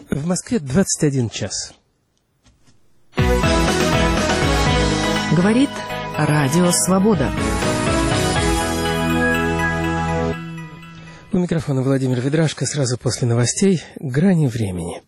В Москве 21 час. Говорит Радио Свобода. У микрофона Владимир Ведрашко. Сразу после новостей «Грани времени».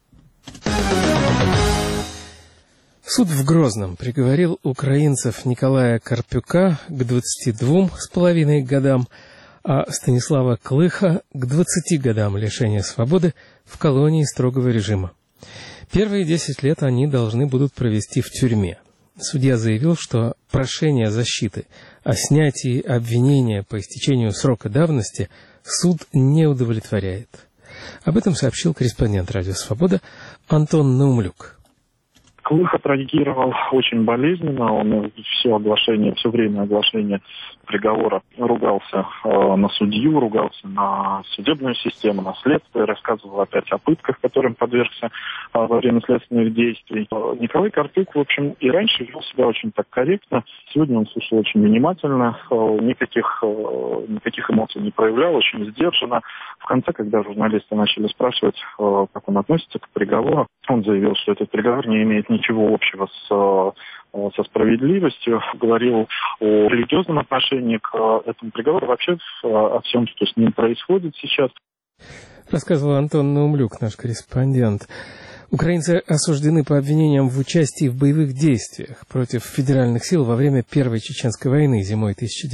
Суд в Грозном приговорил украинцев Николая Карпюка к 22,5 годам, а Станислава Клыха к 20 годам лишения свободы в колонии строгого режима. Первые 10 лет они должны будут провести в тюрьме. Судья заявил, что прошение защиты о снятии обвинения по истечению срока давности суд не удовлетворяет. Об этом сообщил корреспондент «Радио Свобода» Антон Наумлюк. Клых отреагировал очень болезненно. Он все время оглашения приговора ругался на судью, ругался на судебную систему, на следствие, рассказывал опять о пытках, которым подвергся во время следственных действий. Николай Карпюк, в общем, и раньше вел себя очень так корректно. Сегодня он слушал очень внимательно, никаких эмоций не проявлял, очень сдержанно. В конце, когда журналисты начали спрашивать, как он относится к приговору, он заявил, что этот приговор не имеет ничего общего со справедливостью, говорил о религиозном отношении к этому приговору, вообще о всем, что с ним происходит сейчас. Рассказывал Антон Наумлюк, наш корреспондент. Украинцы осуждены по обвинениям в участии в боевых действиях против федеральных сил во время Первой Чеченской войны зимой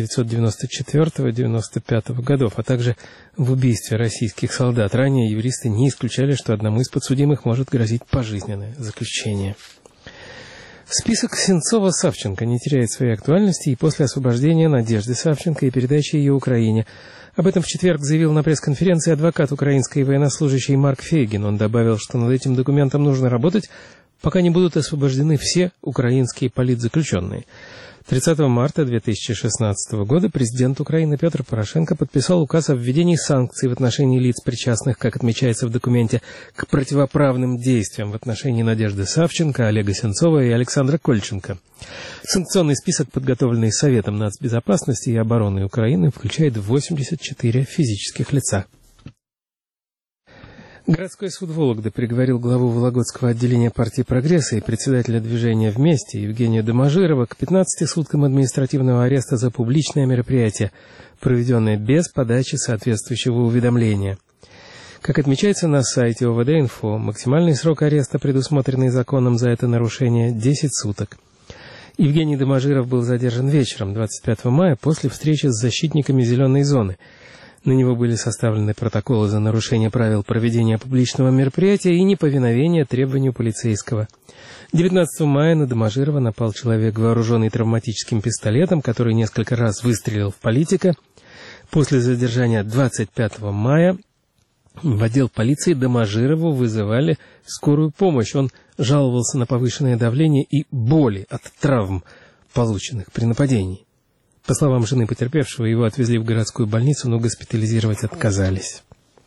1994-1995 годов, а также в убийстве российских солдат. Ранее юристы не исключали, что одному из подсудимых может грозить пожизненное заключение. Список Сенцова-Савченко не теряет своей актуальности и после освобождения Надежды Савченко и передачи ее Украине. Об этом в четверг заявил на пресс-конференции адвокат украинской военнослужащей Марк Фейгин. Он добавил, что над этим документом нужно работать, пока не будут освобождены все украинские политзаключенные. 30 марта 2016 года президент Украины Петр Порошенко подписал указ о введении санкций в отношении лиц, причастных, как отмечается в документе, к противоправным действиям в отношении Надежды Савченко, Олега Сенцова и Александра Кольченко. Санкционный список, подготовленный Советом нацбезопасности и обороны Украины, включает 84 физических лица. Городской суд Вологды приговорил главу Вологодского отделения партии «Прогресса» и председателя движения «Вместе» Евгения Домажирова к 15 суткам административного ареста за публичное мероприятие, проведенное без подачи соответствующего уведомления. Как отмечается на сайте ОВД-Инфо, максимальный срок ареста, предусмотренный законом за это нарушение, 10 суток. Евгений Домажиров был задержан вечером 25 мая после встречи с защитниками «Зеленой зоны». На него были составлены протоколы за нарушение правил проведения публичного мероприятия и неповиновение требованию полицейского. 19 мая на Домажирова напал человек, вооруженный травматическим пистолетом, который несколько раз выстрелил в политика. После задержания 25 мая в отдел полиции Домажирову вызывали скорую помощь. Он жаловался на повышенное давление и боли от травм, полученных при нападении. По словам жены потерпевшего, его отвезли в городскую больницу, но госпитализировать отказались.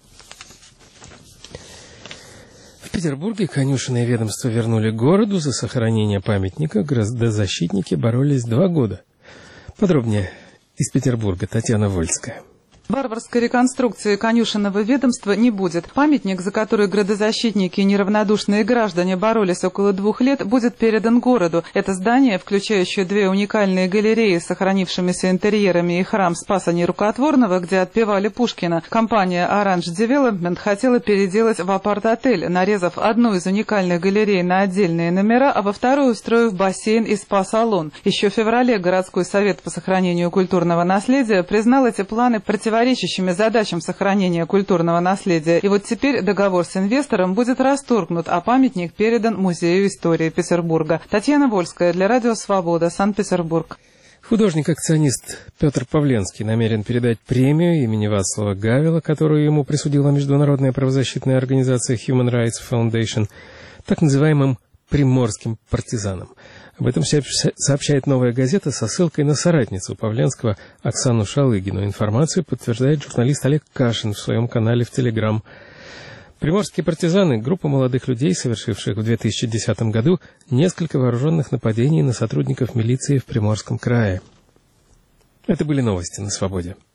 В Петербурге конюшенное ведомство вернули городу. За сохранение памятника градозащитники боролись 2 года. Подробнее из Петербурга Татьяна Вольская. Варварской реконструкции конюшенного ведомства не будет. Памятник, за который градозащитники и неравнодушные граждане боролись около 2 лет, будет передан городу. Это здание, включающее 2 уникальные галереи с сохранившимися интерьерами и храм Спаса Нерукотворного, где отпевали Пушкина, компания Orange Development хотела переделать в апарт-отель, нарезав одну из уникальных галерей на отдельные номера, а во вторую устроив бассейн и спа-салон. Еще в феврале городской совет по сохранению культурного наследия признал эти планы противоречащими задачам сохранения культурного наследия. И вот теперь договор с инвестором будет расторгнут, а памятник передан Музею истории Петербурга. Татьяна Вольская для Радио Свобода, Санкт-Петербург. Художник-акционист Петр Павленский намерен передать премию имени Вацлава Гавела, которую ему присудила международная правозащитная организация Human Rights Foundation, так называемым приморским партизанам. Об этом сообщает «Новая газета» со ссылкой на соратницу Павленского Оксану Шалыгину. Информацию подтверждает журналист Олег Кашин в своем канале в Телеграм. Приморские партизаны – группа молодых людей, совершивших в 2010 году несколько вооруженных нападений на сотрудников милиции в Приморском крае. Это были новости на Свободе.